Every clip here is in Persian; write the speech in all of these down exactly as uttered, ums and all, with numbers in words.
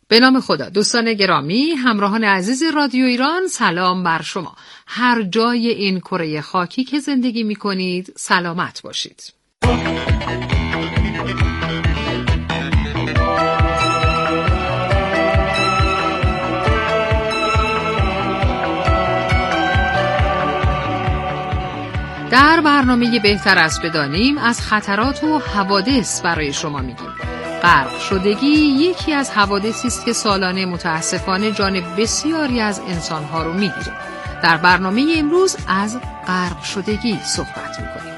به نام خدا. دوستان گرامی، همراهان عزیز رادیو ایران، سلام بر شما. هر جای این کره خاکی که زندگی می کنید سلامت باشید. در برنامه بهتر از بدانیم از خطرات و حوادث برای شما میگیم. غرق شدگی یکی از حوادثی است که سالانه متاسفانه جان بسیاری از انسانها رو میگیره. در برنامه امروز از غرق شدگی صحبت میکنیم.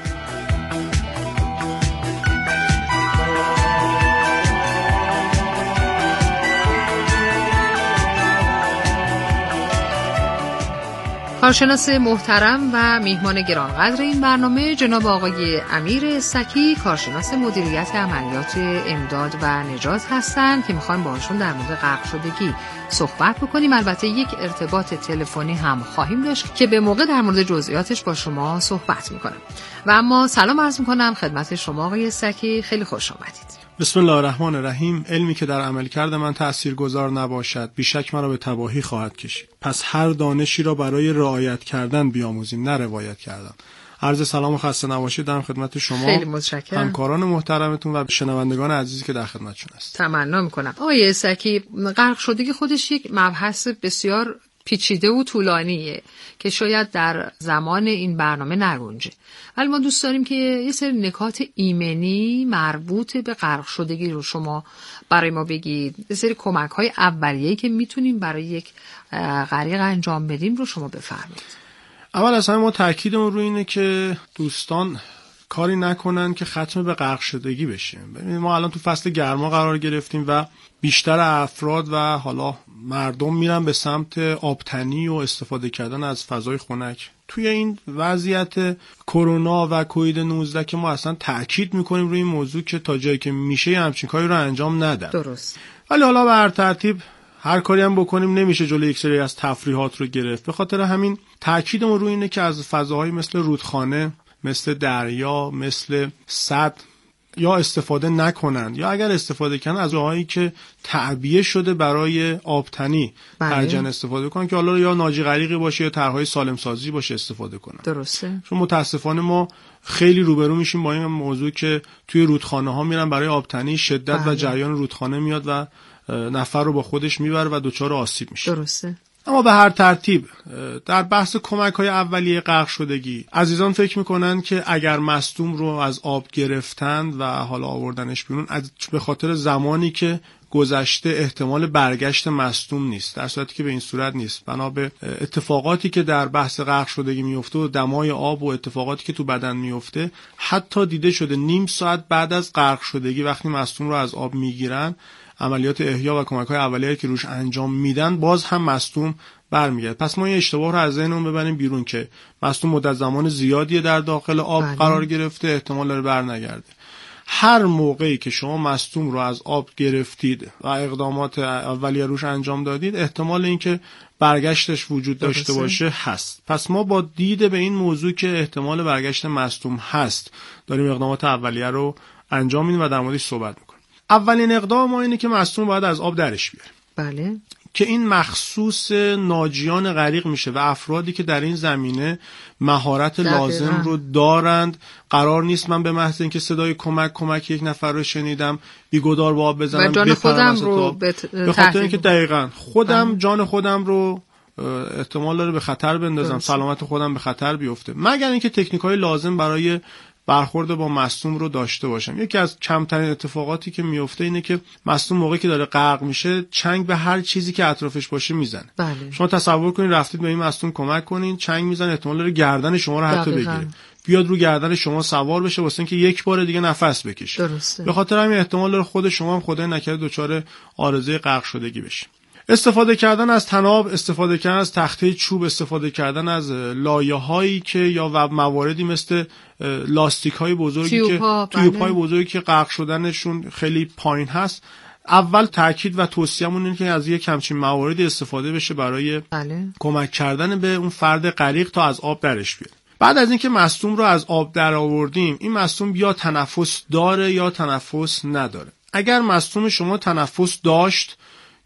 کارشناس محترم و میهمان گرانقدر این برنامه جناب آقای امیر سکی، کارشناس مدیریت عملیات امداد و نجات هستند که میخوایم باهاشون در مورد غرق شدگی صحبت بکنیم. البته یک ارتباط تلفنی هم خواهیم داشت که به موقع در مورد جزئیاتش با شما صحبت میکنم. و اما سلام عرض میکنم خدمت شما آقای سکی، خیلی خوش آمدید. بسم الله الرحمن الرحیم. علمی که در عملکرد من تأثیرگذار نباشد بیشک مرا به تباهی خواهد کشید. پس هر دانشی را برای رعایت کردن بیاموزیم، نه روایت کردن. عرض سلام و خسته نباشید دارم خدمت شما، خیلی متشکرم، همکاران محترمتون و شنوندگان عزیزی که در خدمتشون هست. تمنا میکنم. آقای سکی، غرق شدگی خودش یک مبحث بسیار پیچیده و طولانیه که شاید در زمان این برنامه نگنجه، ولی ما دوست داریم که یه سری نکات ایمنی مربوط به غرق شدگی رو شما برای ما بگید. یه سری کمک‌های اولیه‌ای که میتونیم برای یک غریق انجام بدیم رو شما بفرمایید. اول از همه ما تاکیدمون روی اینه که دوستان کاری نکنن که ختم به غرق شدگی بشه. ببینید ما الان تو فصل گرما قرار گرفتیم و بیشتر افراد و حالا مردم میرن به سمت آبتنی و استفاده کردن از فضای خنک. توی این وضعیت کرونا و کووید نوزده که ما اصلا تأکید میکنیم روی این موضوع که تا جایی که میشه همچین کاری رو انجام ندن. درست. ولی حالا به هر ترتیب هر کاری هم بکنیم نمیشه جلوی یک سری از تفریحات رو گرفت. به خاطر همین تأکیدمون روی اینه که از فضاهای مثل رودخانه، مثل دریا، مثل سد یا استفاده نکنن، یا اگر استفاده کنن از جاهایی که تعبیه شده برای آبتنی ترجن استفاده کنن که حالا یا ناجی غریقی باشه یا طرحهای سالم سازی باشه استفاده کنن. درسته. چون متاسفانه ما خیلی روبرو میشیم با این موضوع که توی رودخانه ها میرن برای آبتنی، شدت بله. و جریان رودخانه میاد و نفر رو با خودش میبره و دچار آسیب میشه. درسته. اما به هر ترتیب در بحث کمک‌های اولیه غرق شدگی عزیزان فکر میکنن که اگر مصدوم رو از آب گرفتند و حالا آوردنش بیرون از به خاطر زمانی که گذشته احتمال برگشت مصدوم نیست، در صورتی که به این صورت نیست. بنا به اتفاقاتی که در بحث غرق شدگی میفته و دمای آب و اتفاقاتی که تو بدن میفته، حتی دیده شده نیم ساعت بعد از غرق شدگی وقتی مصدوم رو از آب میگیرن، عملیات احیا و کمک‌های اولیه که روش انجام میدن، باز هم مصدوم برمیگرد. پس ما این اشتباه رو از ذهنمون ببریم بیرون که مصدوم مدت زمان زیادی در داخل آب بله. قرار گرفته، احتمال داره برنگرده. هر موقعی که شما مصدوم رو از آب گرفتید و اقدامات اولیه روش انجام دادید، احتمال اینکه برگشتش وجود داشته باشه هست. پس ما با دید به این موضوع که احتمال برگشت مصدوم هست، داریم اقدامات اولیه رو انجام میدیم و در موردش صحبت میکنیم. اولین اقدام ما اینه که مصدوم باید از آب درش بیاریم. بله. که این مخصوص ناجیان غریق میشه و افرادی که در این زمینه مهارت لازم رو دارند. قرار نیست من به محض اینکه صدای کمک کمک یک نفر رو شنیدم بیگدار با آب بزنم و جان خودم رو به خاطر اینکه دقیقاً خودم جان خودم رو احتمال داره به خطر بندازم، سلامت خودم به خطر بیفته، مگر اینکه تکنیک‌های لازم برای برخورد با مصدوم رو داشته باشم. یکی از کمترین اتفاقاتی که میفته اینه که مصدوم موقعی که داره غرق میشه چنگ به هر چیزی که اطرافش باشه میزنه. بله. شما تصور کنید رفتید به این مصدوم کمک کنین، چنگ میزنه، احتمال داره گردن شما رو حتی بگیره، بیاد رو گردن شما سوار بشه واسه اینکه یک بار دیگه نفس بکشه. درسته. به خاطر همین احتمال داره خود شما هم خدای نکرده دچار عارضه غرق شدگی بشید. استفاده کردن از تناب، استفاده کردن از تخته چوب، استفاده کردن از لایه‌هایی که یا و مواردی مثل لاستیک‌های بزرگی که تیوب‌های بزرگی که غرق شدنشون خیلی پایین هست. اول تاکید و توصیه‌مون اینه که از یک همچین مواردی استفاده بشه برای بله. کمک کردن به اون فرد غریق تا از آب درش بیاد. بعد از اینکه مصدوم رو از آب در آوردیم، این مصدوم یا تنفس داره یا تنفس نداره. اگر مصدوم شما تنفس داشت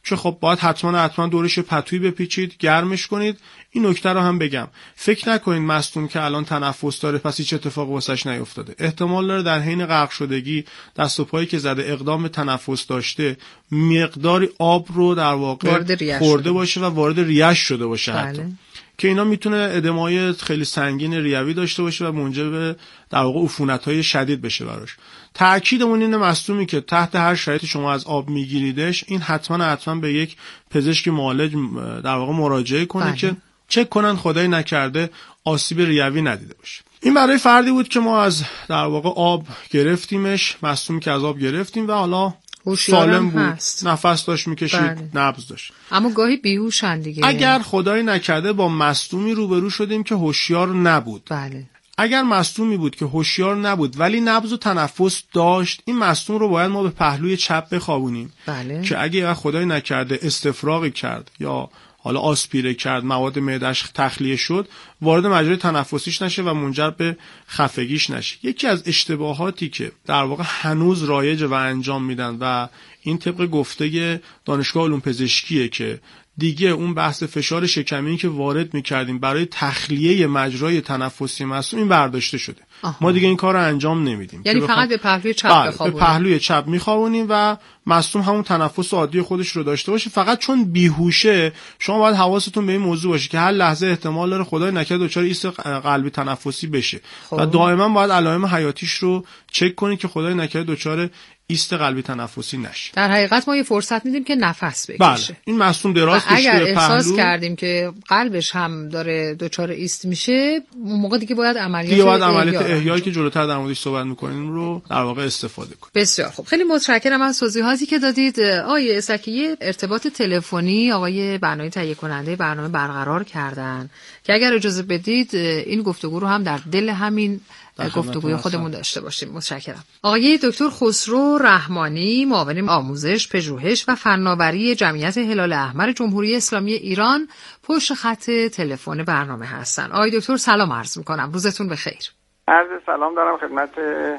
که خب باید حتما حتما دورش پتویی بپیچید، گرمش کنید. این نکته رو هم بگم، فکر نکنید مصدوم که الان تنفس داره پس هیچ اتفاقی واسش نیفتاده. احتمال داره در حین غرق شدگی دست و پایی که زده اقدام به تنفس داشته، مقداری آب رو در واقع خورده باشه و وارد ریش شده باشه حتی. بله. که اینا میتونه ادمای خیلی سنگین ریوی داشته باشه و منجر به در واقع عفونت‌های شدید بشه براش. تأکیدمون اینه مصدومی که تحت هر شرایطی شما از آب میگیریدش، این حتما حتما به یک پزشک معالج در واقع مراجعه کنه. بله. که چک کنن خدای نکرده آسیب ریوی ندیده باشه. این برای فردی بود که ما از در واقع آب گرفتیمش، مصدومی که از آب گرفتیم و حالا سالم بود، هست. نفس داشت میکشید. بله. نبض داشت. اما گاهی بیهوشن دیگه. اگر خدای نکرده با مصدومی روبرو شدیم که هوشیار نبود. بله. اگر مصدومی بود که هوشیار نبود ولی نبض و تنفس داشت، این مصدوم رو باید ما به پهلوی چپ بخوابونیم. بله. که اگه خدای نکرده استفراغی کرد یا حالا آسپیره کرد، مواد معده‌اش تخلیه شد، وارد مجرای تنفسیش نشه و منجر به خفگیش نشه. یکی از اشتباهاتی که در واقع هنوز رایجه و انجام میدن و این طبق گفته دانشگاه علوم پزشکیه که دیگه اون بحث فشار شکمی که وارد میکردیم برای تخلیه مجرای تنفسی مصدوم این برداشته شده. آها. ما دیگه این کار رو انجام نمیدیم. یعنی فقط بخوام... به پهلوی چپ بخوابونیم. به پهلوی چپ میخوابونیم و مصدوم همون تنفس عادی خودش رو داشته باشه. فقط چون بیهوشه شما باید حواستون به این موضوع باشه که هر لحظه احتمال داره خدای نکرده دچار ایست قلبی تنفسی بشه. خب. و دائما باید علائم حیاتیش رو چک کنید که خدای نکرده دچار ایست قلبی تنفسی نشه. در حقیقت ما یه فرصت میدیم که نفس بکشه. بله. این مصدوم دراز کشیده اگر احساس پهلو کردیم که قلبش هم داره دچار ایست میشه، اون موقع دیگه باید عملیات دیگه باید عملیات احیایی که جلوتر در موردش صحبت میکنیم رو در واقع استفاده کنیم. بسیار خوب. خیلی متشکرم از توضیحاتی که دادید. آقای اسکی، ارتباط تلفنی آقای بنایی تهیه کننده برنامه برقرار کردن که اگر اجازه بدید این گفتگو رو هم در دل همین گفتگوی خودمون داشته باشیم. متشکرم. آقای دکتر خسرو رحمانی، معاون آموزش، پژوهش و فناوری جمعیت هلال احمر جمهوری اسلامی ایران، پشت خط تلفن برنامه هستن. آقای دکتر سلام عرض می‌کنم. روزتون بخیر. عرض سلام دارم خدمت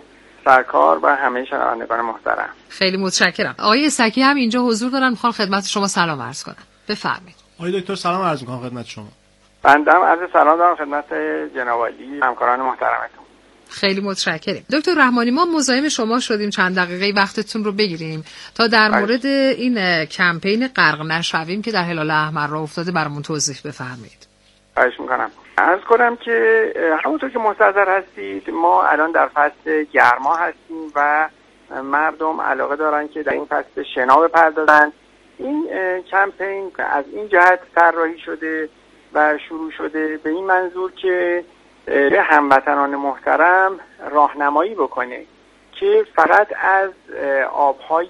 سرکار و همه شنوندگان محترم. خیلی متشکرم. آقای اسکی هم اینجا حضور دارن، میخوام خدمت شما سلام عرض کنم. بفرمایید. آقای دکتر سلام عرض می‌کنم خدمت شما. بنده هم عرض سلام دارم خدمت جناب عالی همکاران محترمتون. خیلی متشکرم. دکتر رحمانی، ما مزاحم شما شدیم چند دقیقه وقتتون رو بگیریم تا در باید. مورد این کمپین غرق نشویم که در هلال احمر راه افتاده برامون توضیح بفرمایید. خواهش میکنم. عرض کنم که همونطور که مستحضر هستید ما الان در فصل گرما هستیم و مردم علاقه دارن که در این فصل شنا بپردازن. این کمپین از این جهت طراحی شده و شروع شده به این منظور که به هموطنان محترم راهنمایی بکنه که فقط از آبهای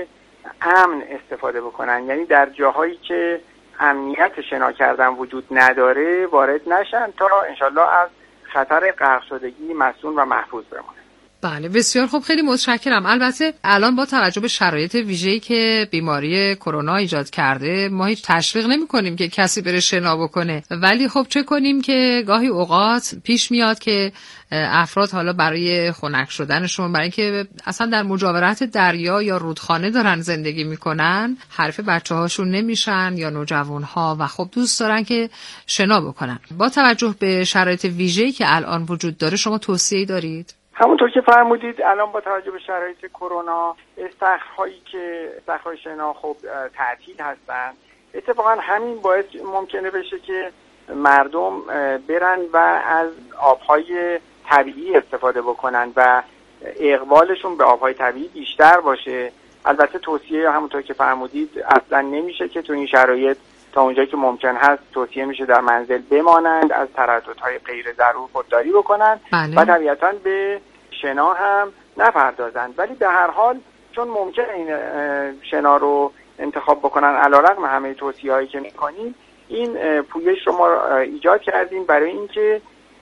امن استفاده بکنن، یعنی در جاهایی که امنیت شنا کردن وجود نداره وارد نشن تا انشالله از خطر غرق شدگی مصون و محفوظ بمونه. بله بسیار خوب، خیلی متشکرم. البته الان با توجه به شرایط ویژه‌ای که بیماری کرونا ایجاد کرده ما هیچ تشویق نمی‌کنیم که کسی بره شنا بکنه، ولی خب چه کنیم که گاهی اوقات پیش میاد که افراد حالا برای خنک شدنشون، برای اینکه اصلا در مجاورت دریا یا رودخانه دارن زندگی میکنن، حریف بچه‌هاشون نمیشن یا نوجوان‌ها و خب دوست دارن که شنا بکنن. با توجه به شرایط ویژه‌ای که الان وجود داره شما توصیه‌ای دارید؟ همونطور که فرمودید الان با توجه به شرایط کرونا استخرهایی که استخرهای شنا خب تعطیل هستن، اتفاقا همین باعث ممکنه بشه که مردم برن و از آبهای طبیعی استفاده بکنن و اقبالشون به آبهای طبیعی بیشتر باشه. البته توصیه همونطور که فرمودید اصلا نمیشه که تو این شرایط تا اونجایی که ممکن هست توصیه میشه در منزل بمانند، از ترددهای غیر ضرور خودداری بکنن. بله. و طبیعتاً به شنا هم نپردازند، ولی به هر حال چون ممکنه این شنا رو انتخاب بکنن علیرغم همه توصیه‌هایی که میکنیم، این پویش رو ما ایجاد کردیم برای اینکه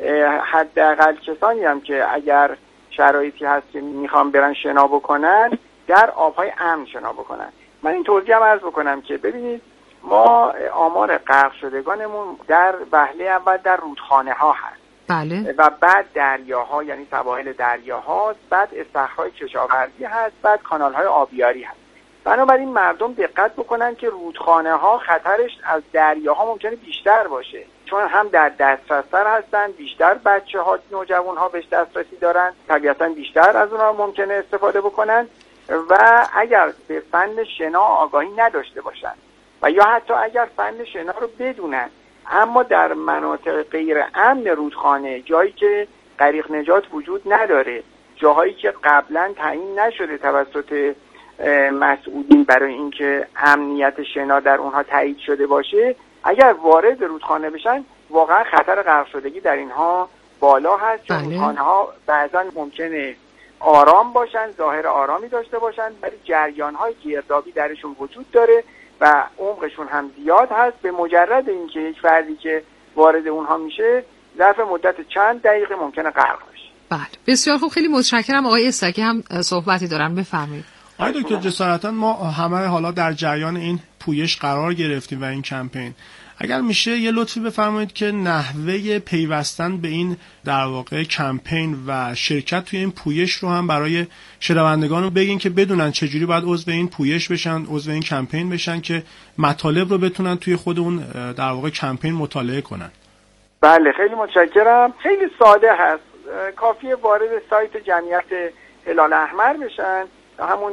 حداقل کسانی هم که اگر شرایطی هست که میخوان برن شنا بکنن در آبهای امن شنا بکنن. من این توضیح هم عرض بکنم که ببینید ما آمار غرق شدگانمون در وهله اول در رودخانه ها هست. بله. و بعد دریاها، یعنی سواحل دریاها، بعد استخرهای کشاورزی هست، بعد کانالهای آبیاری هست. بنابراین مردم دقت بکنن که رودخانه ها خطرش از دریاها ممکنه بیشتر باشه، چون هم در دسترستر هستن، بیشتر بچه ها نوجوان ها بهش دسترسی دارن، طبیعتا بیشتر از اونها ممکنه استفاده بکنن و اگر به فن شنا آگاهی نداشته باشن و یا حتی اگر فن شنا رو بدونن اما در مناطق غیر امن رودخانه، جایی که غریق نجات وجود نداره، جاهایی که قبلا تعیین نشده توسط مسئولین برای اینکه امنیت شنا در اونها تایید شده باشه، اگر وارد رودخانه بشن واقعا خطر غرق شدگی در اینها بالا هست، چون رودخانه ها بعضا ممکنه آرام باشن، ظاهر آرامی داشته باشن، ولی جریان های گردابی درشون وجود داره و عمقشون هم زیاد هست. به مجرد اینکه یک فردی که وارد اونها میشه ظرف مدت چند دقیقه ممکنه غرق بشه. بله بسیار خوب، خیلی متشکرم. آقای استکی هم صحبتی دارن، بفرمایید. آقای دکتر جسارتا ما همه حالا در جریان این پویش قرار گرفتیم و این کمپین، اگر میشه یه لطفی بفرمایید که نحوه پیوستن به این در واقع کمپین و شرکت توی این پویش رو هم برای شنوندگان رو بگین که بدونن چجوری باید عضو این پویش بشن، عضو این کمپین بشن که مطالب رو بتونن توی خود اون در واقع کمپین مطالعه کنن. بله خیلی متشکرم. خیلی ساده هست، کافیه وارد سایت جمعیت هلال احمر بشن، همون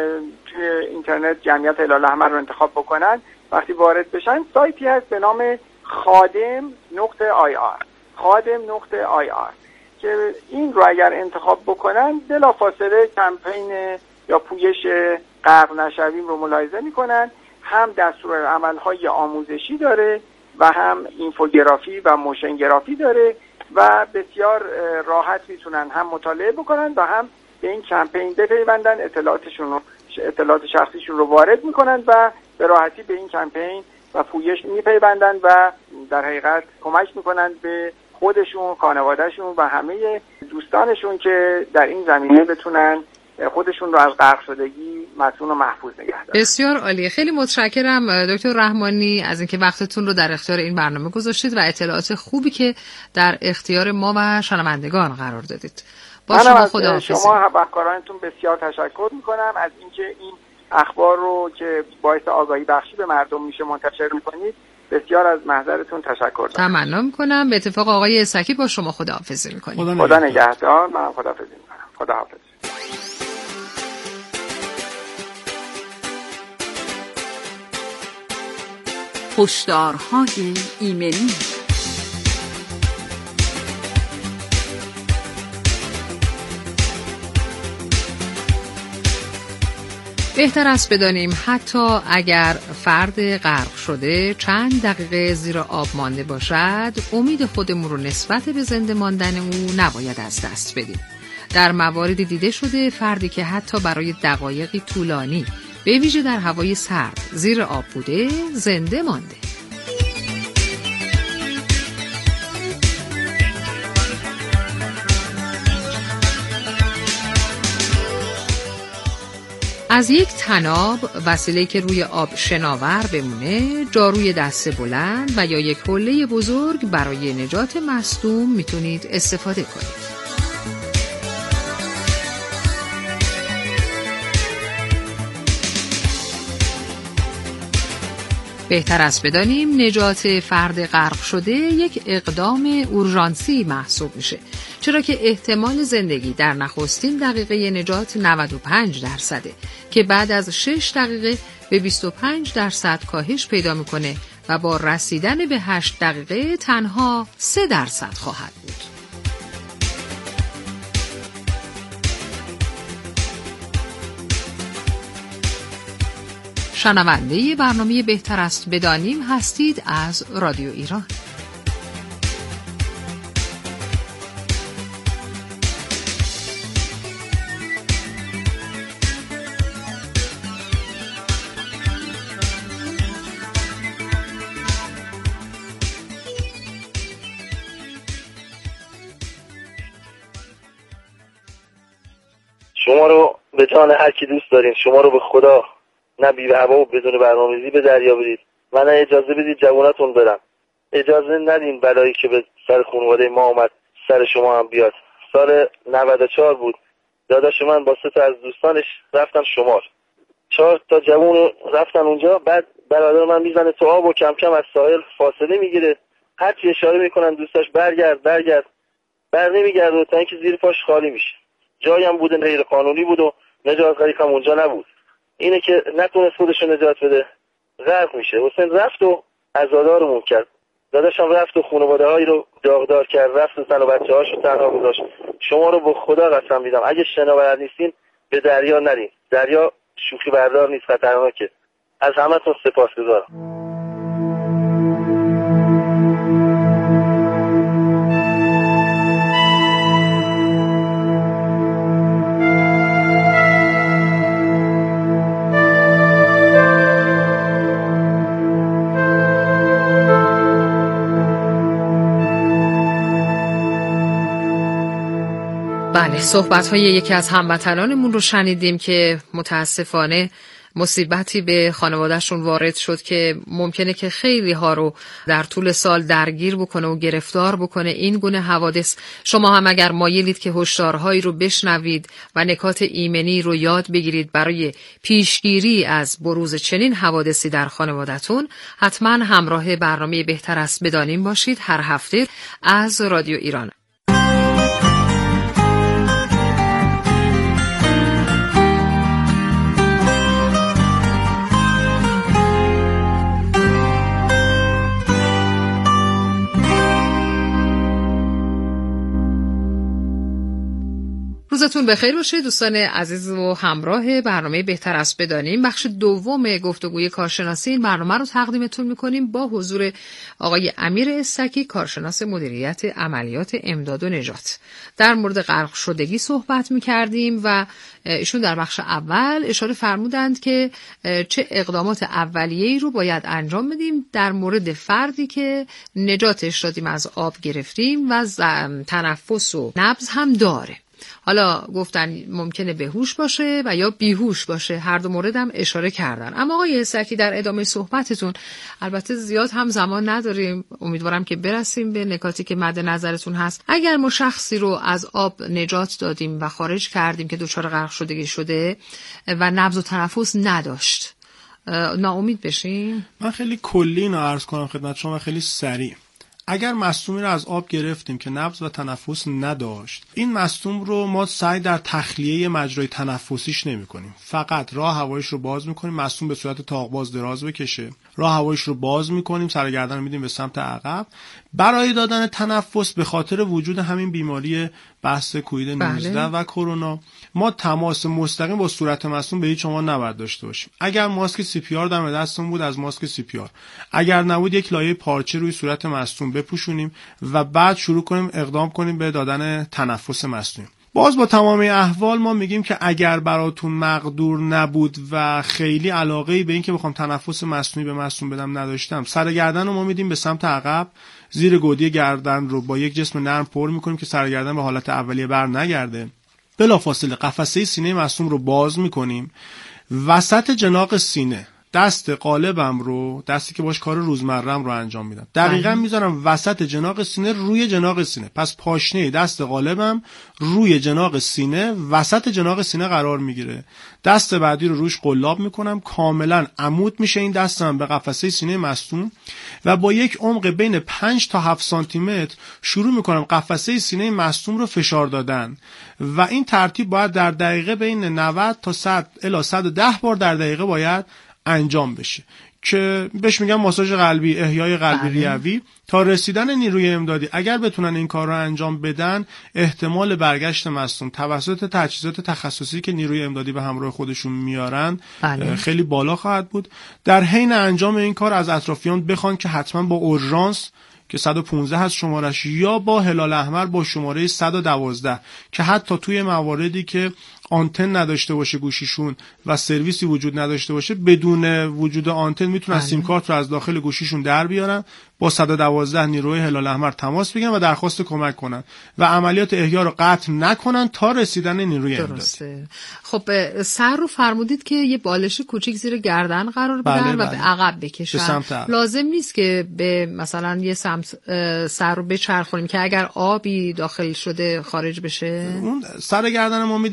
توی اینترنت جمعیت هلال احمر رو انتخاب بکنن. وقتی وارد بشن سایتی هست به نام خادم نقطه آی آر خادم نقطه آی آر که این رو اگر انتخاب بکنن بلافاصله کمپین یا پویش غرق نشویم رو ملاحظه میکنن. هم دستورالعمل‌های آموزشی داره و هم اینفوگرافی و موشنگرافی داره و بسیار راحت میتونن هم مطالعه بکنن و هم به این کمپین بپیوندن، اطلاعاتشون رو اطلاعات شخصیشون رو وارد میکنن و به راحتی به این کمپین و پویش میپیوندن و در حقیقت کمک میکنن به خودشون، خانوادهشون و همه دوستانشون که در این زمینه بتونن خودشون رو از غرق شدگی مصون و محفوظ نگه دارن. بسیار عالی، خیلی متشکرم دکتر رحمانی از اینکه وقتتون رو در اختیار این برنامه گذاشتید و اطلاعات خوبی که در اختیار ما و شنوندگان قرار دادید. با شما خداحافظی. شما همکارانتون بسیار تشکر میکنم از اینکه این اخبار رو که باعث آگاهی بخشی به مردم میشه منتشر میکنید. بسیار از محضرتون تشکر دارم. تمنا میکنم. به اتفاق آقای اسکی با شما خداحافظی میکنیم. خدا نگهدار. من خداحافظی میکنم. خداحافظ. هشدارهای ایمنی. بهتر است بدانیم حتی اگر فرد غرق شده چند دقیقه زیر آب مانده باشد، امید خودمون رو نسبت به زنده ماندن او نباید از دست بدیم. در مواردی دیده شده فردی که حتی برای دقایقی طولانی به ویژه در هوای سرد زیر آب بوده زنده مانده. از یک طناب، وسیله‌ای که روی آب شناور بمونه، جاروی دسته بلند و یا یک حوله بزرگ برای نجات مصدوم میتونید استفاده کنید. بهتر است بدانیم نجات فرد غرق شده یک اقدام اورژانسی محسوب میشه، چرا که احتمال زندگی در نخستین دقیقه نجات نود و پنج درصده که بعد از شش دقیقه به بیست و پنج درصد کاهش پیدا میکنه و با رسیدن به هشت دقیقه تنها سه درصد خواهد بود. شنونده برنامه بهتر است بدانیم هستید از رادیو ایران. شما رو به جان هر کی دوست دارین، شما رو به خدا نه بی به هوا و بدون برنامه‌ریزی به دریا بدید و نه اجازه بدید جواناتون برن. اجازه ندین بلایی که به سر خانواده ما اومد سر شما هم بیاد. سال نود و چهار بود، داداش من با سه تا از دوستانش رفتن شمال. چهار تا جوون رفتن اونجا، بعد برادر من میزنه تو آب و کم کم از ساحل فاصله میگیره، هرچی اشاره میکنن دوستاش برگرد برگرد بر نمیگرده تا اینکه زیر پاش خالی میشه. جایی هم بوده غیر قانونی بود و نجات غریق هم اونجا نبود. اینه که نتونست خودشو نجات بده، غرق میشه. حسین رفت و عزادارمون کرد، داداشم رفت و خانواده هایی رو داغدار کرد، رفت و زن و بچه هاشو تنها گذاشت. شما رو به خدا قسم میدم اگه شناور نیستین به دریا نرین، دریا شوخی بردار نیست، خطرناکه. از همتون سپاسگزارم. بله، صحبت‌های یکی از هموطنانمون رو شنیدیم که متاسفانه مصیبتی به خانواده‌شون وارد شد که ممکنه که خیلی ها رو در طول سال درگیر بکنه و گرفتار بکنه این گونه حوادث. شما هم اگر مایلید که هشدارهایی رو بشنوید و نکات ایمنی رو یاد بگیرید برای پیشگیری از بروز چنین حوادثی در خانواده‌تون، حتما همراه برنامه بهتر است بدانیم باشید هر هفته از رادیو ایران. روزتون بخیر باشه دوستان عزیز و همراه برنامه بهتر است بدانیم. بخش دوم گفتگوی کارشناسی این برنامه رو تقدیمتون میکنیم با حضور آقای امیر استکی، کارشناس مدیریت عملیات امداد و نجات. در مورد غرق شدگی صحبت میکردیم و ایشون در بخش اول اشاره فرمودند که چه اقدامات اولیه‌ای رو باید انجام بدیم در مورد فردی که نجاتش دادیم، از آب گرفتیم و تنفس و نبض هم داره. حالا گفتن ممکنه بهوش باشه و یا بیهوش باشه، هر دو مورد هم اشاره کردن. اما آقای استکی در ادامه صحبتتون، البته زیاد هم زمان نداریم، امیدوارم که برسیم به نکاتی که مد نظرتون هست. اگر ما شخصی رو از آب نجات دادیم و خارج کردیم که دچار غرق شدگی شده و نبض و تنفس نداشت، ناامید بشیم؟ من خیلی کلی اینو عرض کنم خدمت شما و خیلی سریع. اگر مصدومی رو از آب گرفتیم که نبض و تنفس نداشت، این مصدوم رو ما سعی در تخلیه مجرای تنفسیش نمی کنیم، فقط راه هوایش رو باز میکنیم. مصدوم به صورت تاق‌باز دراز بکشه، راه هوایش رو باز میکنیم، سر گردن میدیم به سمت عقب. برای دادن تنفس به خاطر وجود همین بیماری بحث کووید نوزده بله. و کرونا، ما تماس مستقیم با صورت مصدوم به هیچ عنوان نباید داشته باشیم. اگر ماسک سی پی آر در دستمون بود، از ماسک سی پی آر، اگر نبود یک لایه پارچه روی صورت مصدوم بپوشونیم و بعد شروع کنیم اقدام کنیم به دادن تنفس مصدوم. باز با تمام احوال ما میگیم که اگر براتون مقدور نبود و خیلی علاقه‌ای به این که بخوام تنفس مصنوعی به مصدوم بدم نداشتم، سر گردن رو ما میدیم به سمت عقب، زیر گودی گردن رو با یک جسم نرم پر میکنیم که سر گردن به حالت اولیه بر نگرده. بلافاصله قفسه سینه مصدوم رو باز میکنیم، وسط جناق سینه دست قالبم رو، دستی که باش کار روزمرم رو انجام میدم، دقیقاً میذارم وسط جناق سینه روی جناق سینه. پس پاشنه دست قالبم روی جناق سینه، وسط جناق سینه قرار میگیره. دست بعدی رو روش قلاب میکنم، کاملا عمود میشه این دستم به قفسه سینه مصدوم و با یک عمق بین پنج تا هفت سانتی متر شروع میکنم قفسه سینه مصدوم رو فشار دادن و این ترتیب باید در دقیقه بین نود تا صد الی صد و ده بار در دقیقه باید انجام بشه که بهش میگم ماساژ قلبی، احیای قلبی ریوی. تا رسیدن نیروی امدادی اگر بتونن این کار رو انجام بدن، احتمال برگشت مصدوم توسط تجهیزات تخصصی که نیروی امدادی به همراه خودشون میارن بله. خیلی بالا خواهد بود. در حین انجام این کار از اطرافیان بخوان که حتما با اورژانس که صد و پانزده هست شمارش، یا با هلال احمر با شماره صد و دوازده که حتی توی مواردی که آنتن نداشته باشه گوشیشون و سرویسی وجود نداشته باشه، بدون وجود آنتن میتونن سیم کارت رو از داخل گوشیشون در بیارن، با صد و دوازده نیروی هلال احمر تماس بگیرن و درخواست کمک کنن و عملیات احیا رو قطع نکنن تا رسیدن نیروی امدادی. خب سر رو فرمودید که یه بالش کوچیک زیر گردن قرار بدن بله بله. و به عقب بکشن. لازم نیست که به مثلا یه سمت سر رو بچرخونیم که اگر آبی داخل شده خارج بشه. اون سر گردن ما میدیم به سمت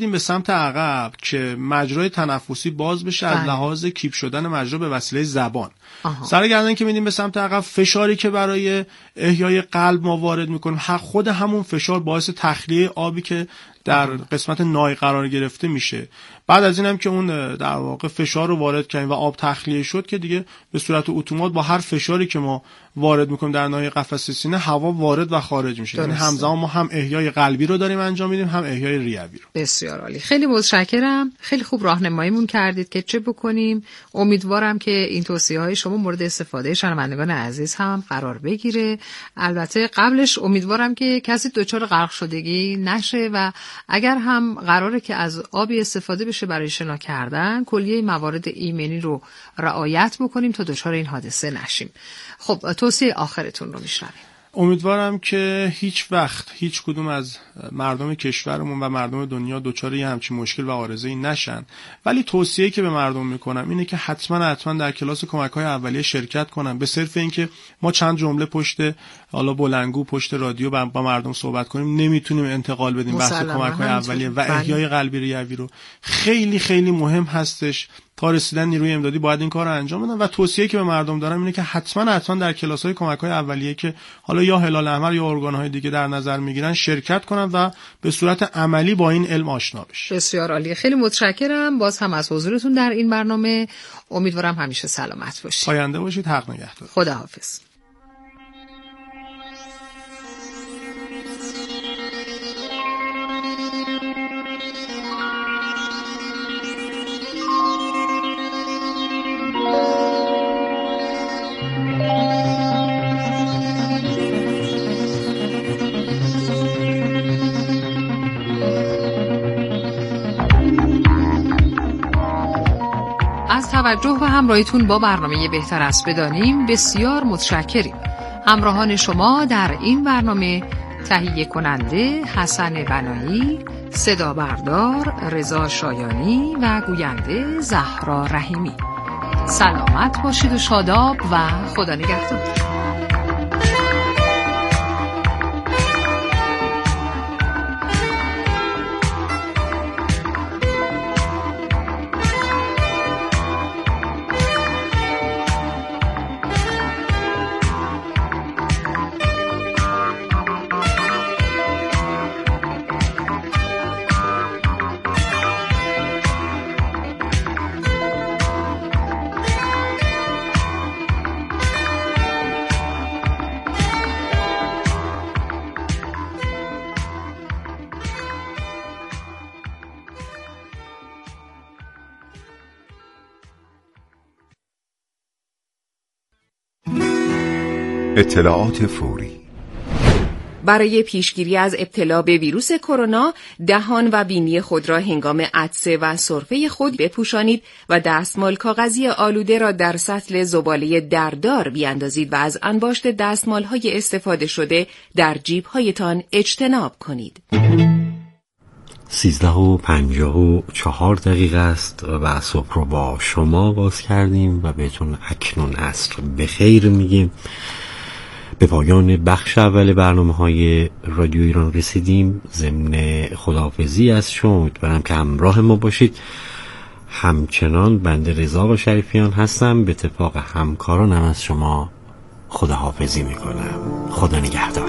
عقب که مجرای تنفسی باز بشه از لحاظ کیپ شدن مجرا به وسیله زبان. سرگردن که میدیم به سمت عقب، فشاری که برای احیای قلب ما وارد میکنیم خود همون فشار باعث تخلیه آبی که در قسمت نای قرار گرفته میشه. بعد از اینم که اون در واقع فشار رو وارد کردیم و آب تخلیه شد که دیگه به صورت اتومات با هر فشاری که ما وارد میکنیم در نای قفس سینه هوا وارد و خارج میشه. یعنی همزمان ما هم احیای قلبی رو داریم انجام میدیم هم احیای ریوی رو. بسیار عالی، خیلی متشکرم. خیلی خوب راهنماییمون کردید که چه بکنیم. امیدوارم که این توصیه‌های شما مورد استفاده شنوندگان عزیز هم قرار بگیره. البته قبلش امیدوارم که کسی دچار غرق شدگی نشه و اگر هم قراره که از آبی استفاده بشه برای شنا کردن، کلیه موارد ایمنی رو رعایت بکنیم تا دچار این حادثه نشیم. خب توصیه آخرتون رو میشنویم. امیدوارم که هیچ وقت هیچ کدوم از مردم کشورمون و مردم دنیا دچار یه همچین مشکل و عارضه‌ای نشن. ولی توصیه‌ای که به مردم میکنم اینه که حتما حتما در کلاس کمک‌های اولیه شرکت کنن، به صرف اینکه ما چند جمله پشت حالا بلندگو پشت رادیو با مردم صحبت کنیم نمیتونیم انتقال بدیم بحث کمک‌های اولیه و احیای قلبی ریوی رو. خیلی خیلی مهم هستش. تا رسیدن نیروی امدادی باید این کار رو انجام بدن و توصیه‌ای که به مردم دارم اینه که حتما حتما در کلاس‌های کمک‌های اولیه که حالا یا هلال احمر یا ارگان‌های دیگه در نظر میگیرن شرکت کنن و به صورت عملی با این علم آشنا بشن. بسیار عالی، خیلی متشکرم باز هم از حضورتون در این برنامه. امیدوارم همیشه سلامت باشید. پاینده باشید. حق نگهدار. خداحافظ. توجه و همراهیتون با برنامه بهتر است بدانیم بسیار متشکریم. همراهان شما در این برنامه تهیه کننده حسن بنایی، صدا بردار رضا شایانی و گوینده زهرا رحیمی. سلامت باشید و شاداب و خدا نگهدار. اطلاعات فوری برای پیشگیری از ابتلا به ویروس کرونا، دهان و بینی خود را هنگام عطسه و سرفه خود بپوشانید و دستمال کاغذی آلوده را در سطل زباله دردار بیاندازید و از انباشت دستمال‌های استفاده شده در جیب‌هایتان اجتناب کنید. سیزده و پنجاه و چهار دقیقه است و صبح رو با شما باز کردیم و بهتون اکنون عصر بخیر میگیم. به پایان بخش اول برنامه‌های رادیو ایران رسیدیم. ضمن خداحافظی از شما امیدوارم که همراه ما باشید. همچنان بنده رضا و شریفیان هستم. به اتفاق همکارانم از شما خداحافظی میکنم. خدا نگهدار.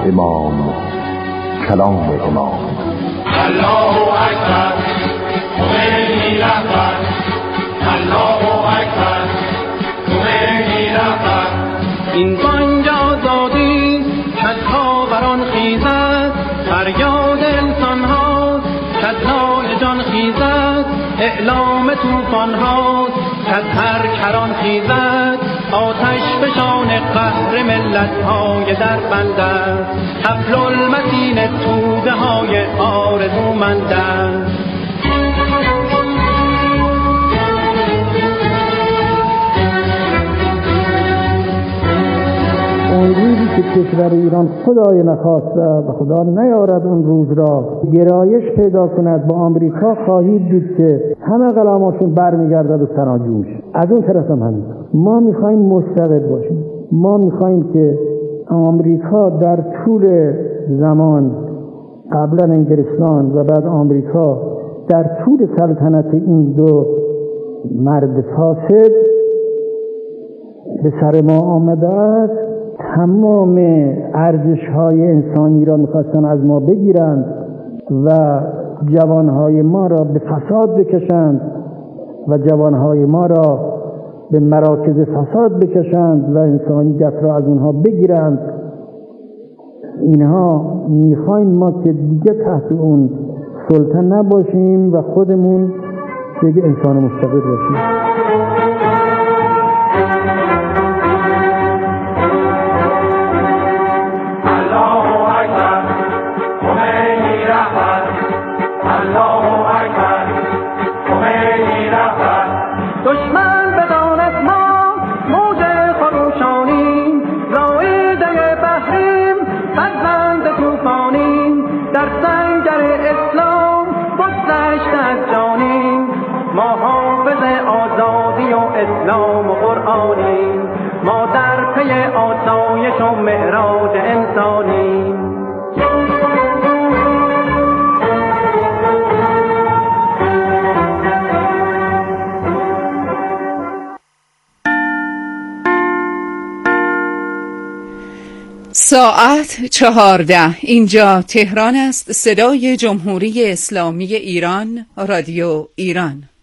امام کلام امام. الله اکبر خمینی رهبر، الله اکبر خمینی رهبر. این بانگ آزادی کز خاوران خیزد، فریاد انسان هاست کز نای جان خیزد، اعلام طوفان هاست کز هر کران خیزد، آتش فشان قهر ملت های در بند است، حبل المتین توده های آرزومند است. اون روزی که کشور ایران خدای نخواسته و خدا نیارد اون روز را گرایش پیدا کند با آمریکا، خواهید دید که همه قلماشون برمیگردد و سناجوش. از اون طرف هم همین، ما میخوایم مستقل باشیم. ما میخوایم که آمریکا در طول زمان قبلا انگلستان و بعد آمریکا در طول سلطنت این دو مرد فاسد به سر ما آمده است، تمام ارزش‌های انسانی را می‌خواستن از ما بگیرند و جوانهای ما را به فساد بکشند و جوانهای ما را به مراکز فساد بکشند و انسانیت را از اونها بگیرند. اینها می‌خوایم ما که دیگه تحت اون سلطه نباشیم و خودمون دیگه انسان مستقل باشیم. دشمن بداند ما موج خروشانیم، رایده بحریم فرزند طوفانیم، در سنگر اسلام بگذشته از جانیم، ما حافظ آزادی و اسلام و قرآنیم، ما در پی آسایش و معراج انسانیم. ساعت چهارده، اینجا تهران است. صدای جمهوری اسلامی ایران، رادیو ایران.